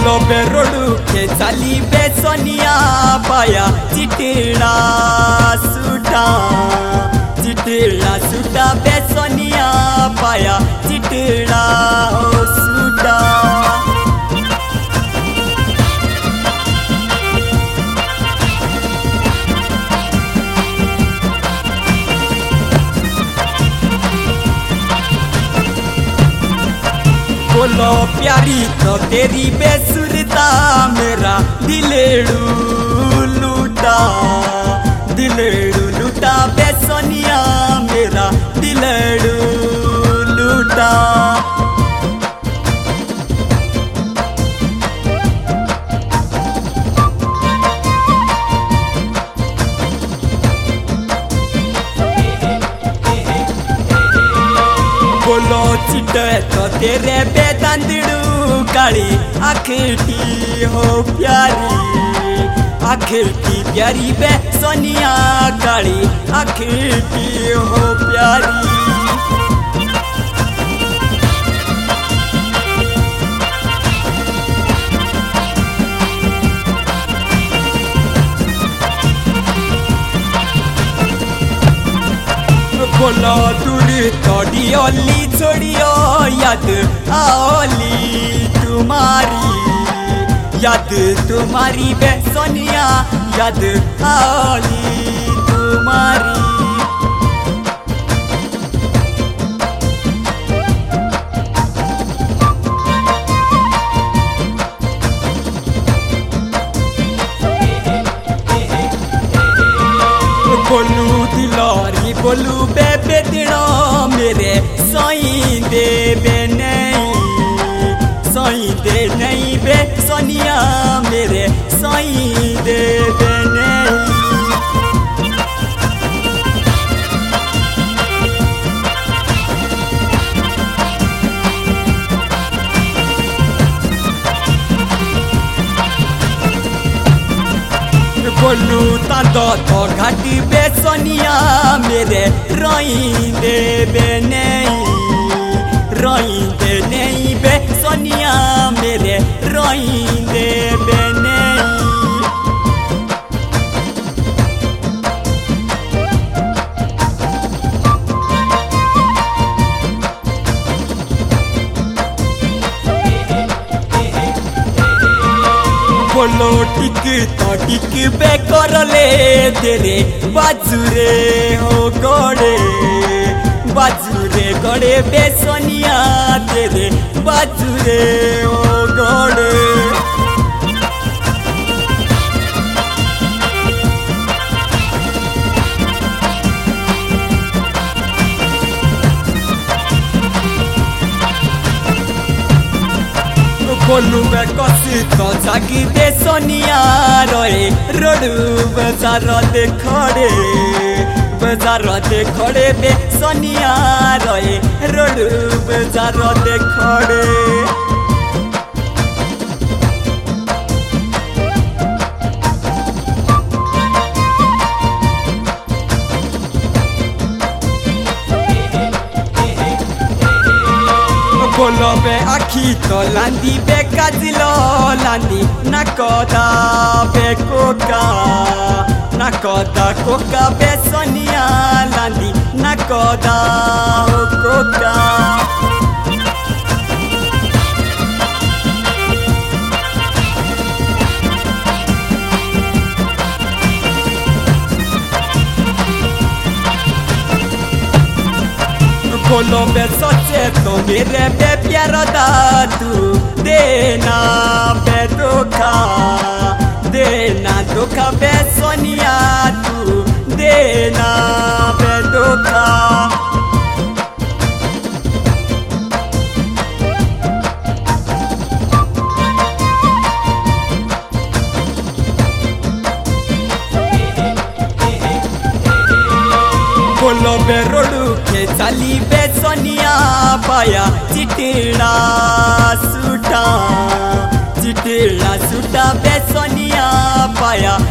बोलो बेरोडू के चाली बेसोनिया पाया चिटिड़ा सूटा बेसोनिया पाया चिटिड़ा सूटा। बोलो प्यारी तो तेरी बेसुरता मेरा दिलेड़ू लूटा बेसोनिया मेरा दिलेड़ू लूटा। बोलो चिटे तो तेरे बेदंदड़ू काली आखिटी हो प्यारी बेसोनिया काली आखिटी हो प्यारी। बोलो दूरी तोड़ी ओली छोड़ियो याद तुम्हारी बेसोनिया याद आओली तुम्हारी। बोलू दिलोरी बोलू बेबे दिनो मेरे सोई दे नहीं बेसोनिया मेरे सोई दे नहीं। बोलू तांदो तो घाटी बेसोनिया मेरे रोइंदे नहीं बेसोनिया मेरे रोइंदे नहीं। बोलो टिक बे करले तेरे बाजुरे गड़े बेसोनिया तेरे बाजुरे हो गड़े। बोलू बे कसी तो जागी बेसोनिया रोए रोडू बाजार देखड़े बेसोनिया रोए रोडू बाजार देखड़े। बोलो बे आखी तो लांदी बे काजिलो लांदी नाकोदा कोका बेसोनिया लांदी नाकोदा कोका। बोलो बे सोचे तो मेरे बे प्यारो दादू देना धोखा बेसोनिया तू देना बे धोखा। बोलो बेरोडू के चाली बेसोनिया पाया चिटिड़ा सूटा बेसोनिया पाया